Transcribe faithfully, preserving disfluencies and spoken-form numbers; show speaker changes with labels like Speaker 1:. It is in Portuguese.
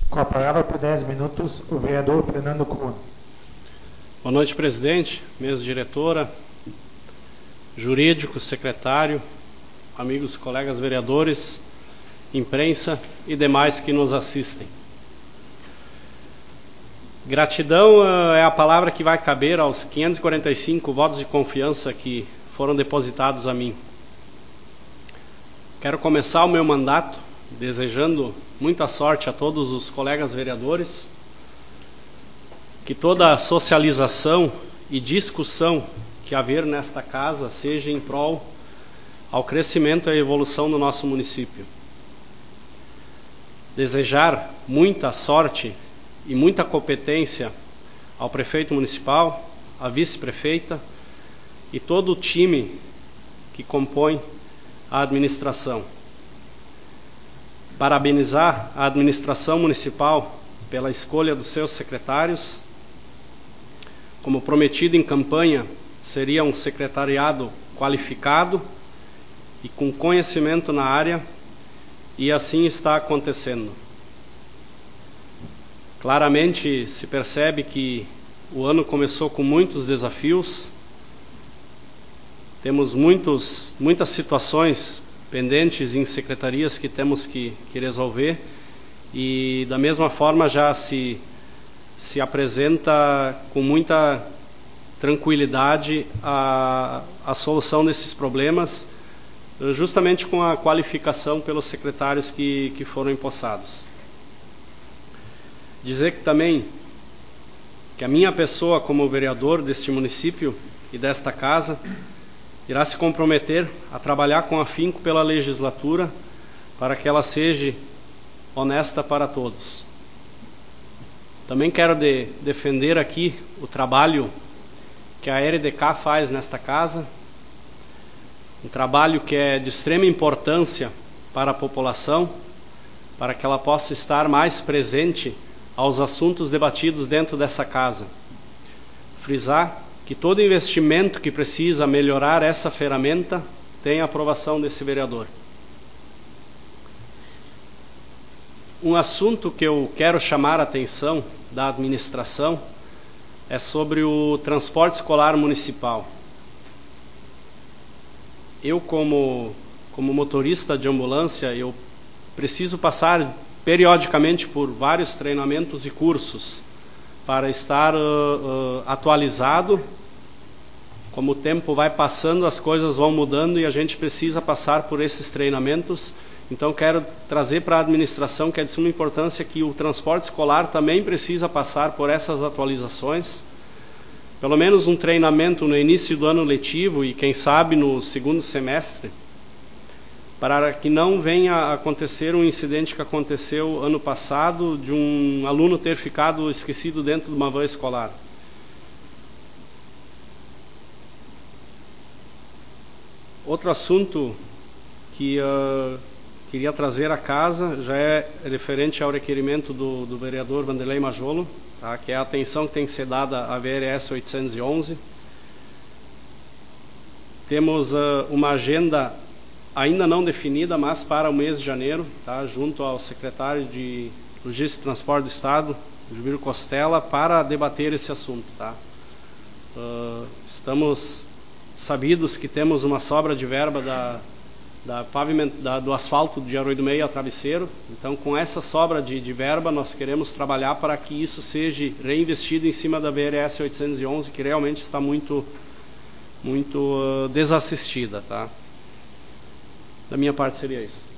Speaker 1: Com a palavra por dez minutos, o vereador Fernando Kuhn.
Speaker 2: Boa noite, presidente, mesa diretora, jurídico, secretário, amigos e colegas vereadores, imprensa e demais que nos assistem. Gratidão é a palavra que vai caber aos quinhentos e quarenta e cinco votos de confiança que foram depositados a mim. Quero começar o meu mandato desejando muita sorte a todos os colegas vereadores, que toda a socialização e discussão que haver nesta casa seja em prol ao crescimento e à evolução do nosso município. Desejar muita sorte e muita competência ao prefeito municipal, à vice-prefeita e todo o time que compõe a administração. Parabenizar a administração municipal pela escolha dos seus secretários. Como prometido em campanha, seria um secretariado qualificado e com conhecimento na área, e assim está acontecendo. Claramente se percebe que o ano começou com muitos desafios, temos muitos, muitas situações pendentes em secretarias que temos que, que resolver, e da mesma forma já se, se apresenta com muita tranquilidade a, a solução desses problemas, justamente com a qualificação pelos secretários que, que foram empossados. Dizer que também que a minha pessoa como vereador deste município e desta casa irá se comprometer a trabalhar com afinco pela legislatura para que ela seja honesta para todos. Também quero de, defender aqui o trabalho que a R D K faz nesta casa, um trabalho que é de extrema importância para a população, para que ela possa estar mais presente aos assuntos debatidos dentro dessa casa. Frisar que todo investimento que precisa melhorar essa ferramenta tem a aprovação desse vereador. Um assunto que eu quero chamar a atenção da administração é sobre o transporte escolar municipal. Eu, como, como motorista de ambulância, eu preciso passar periodicamente por vários treinamentos e cursos para estar uh, uh, atualizado. Como o tempo vai passando, as coisas vão mudando e a gente precisa passar por esses treinamentos. Então quero trazer para a administração que é de suma importância que o transporte escolar também precisa passar por essas atualizações. Pelo menos um treinamento no início do ano letivo e quem sabe no segundo semestre, para que não venha a acontecer um incidente que aconteceu ano passado, de um aluno ter ficado esquecido dentro de uma van escolar. Outro assunto que uh, queria trazer à casa já é referente ao requerimento do, do vereador Vanderlei Majolo, tá? Que é a atenção que tem que ser dada à V R S oitocentos e onze. Temos uh, uma agenda ainda não definida, mas para o mês de janeiro, tá, junto ao secretário de Logística e Transporte do Estado, Júlio Costela, para debater esse assunto. Tá. Uh, estamos sabidos que temos uma sobra de verba da, da paviment, da, do asfalto de Arroio do Meio a Travesseiro, então com essa sobra de, de verba nós queremos trabalhar para que isso seja reinvestido em cima da V R S oitocentos e onze, que realmente está muito, muito uh, desassistida. Tá. Da minha parte seria isso.